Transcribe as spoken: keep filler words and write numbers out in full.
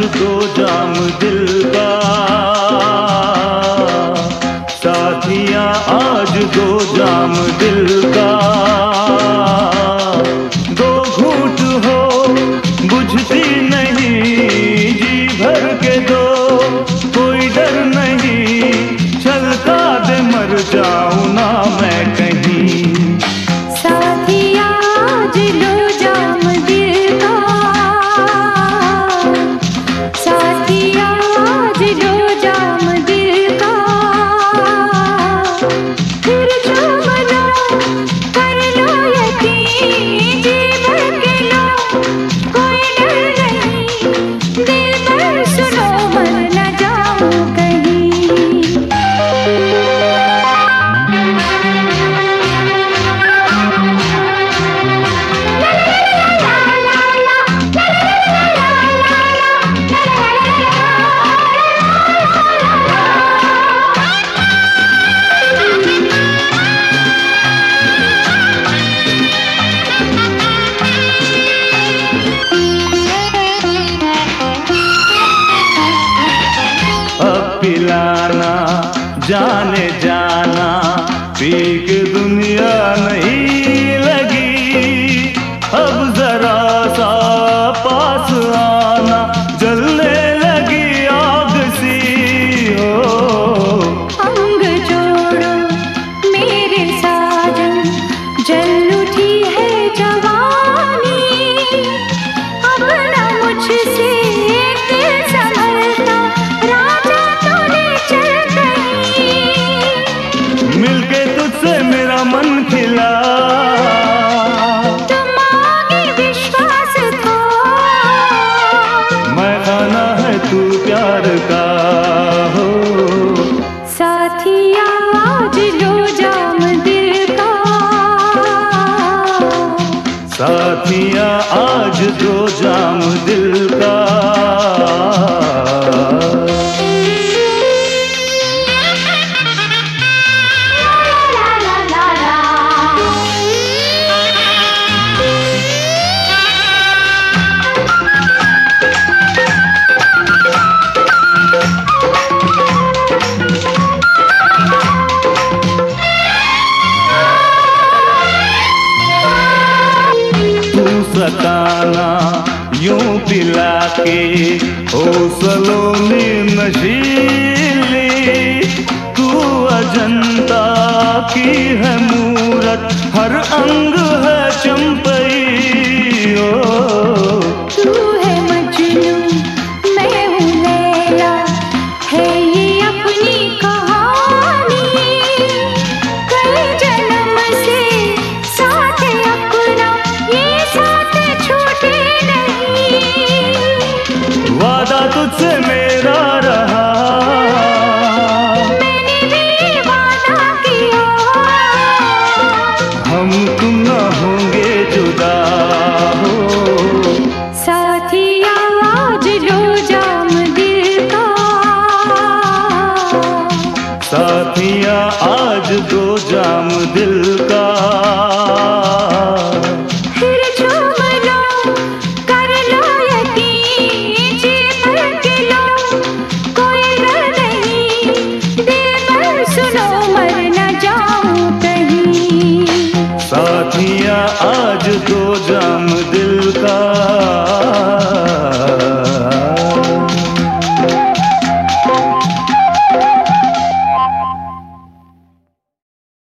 दो जाम दिल का, साथिया आज दो जाम दिल का। दो घूंट हो बुझती नहीं, जी भर के दो कोई डर नहीं, छलका दे मर जाऊं ना मैं कहीं। साथिया आज लो जाम दिल का, साथिया आज लो जाम दिल का। फिर जो मनो कर लो यकीन, जी भर के लो कोई डर नहीं, दिल पर सुनो मर न जाऊं कहीं। पिलाना जाने जाना पी के दुनिया नहीं लगी, अब जरा सा पास आना जलने लगी आग सी हो। अंग जोड़ो मेरे साजन, जल उठी है जवानी, अब न मुझसे दिल संभलता, राजा तूने चल गई। मिलके तुझसे मेरा मन खिला, तुम आगे विश्वास था, मैं खाना है तू प्यार का हो। साथिया आज लो जाम दिल का, साथिया आज दो जाम दिल का। सताना यूं पिला के हौसलों में नशीली, तू अजंता की है मूरत, हर अंग है चंपई ओ। तू है मजनू मैं हूँ लैला, है ये अपनी कहानी, कई जन्म से साथ अपना ये साथ छूटे नहीं। वादा तुझसे मेरा रहा, मैंने भी वादा किया, हम तुम न होंगे जुदा हो। साथिया आज लो जाम दिल का, साथिया आज दो जाम दिल का। फिर जो मनो कर लो यकीन, जी भर के लो कोई डर नहीं, दिल पर सुनो मर न जाऊं कहीं। साथिया आज दो जाम दिल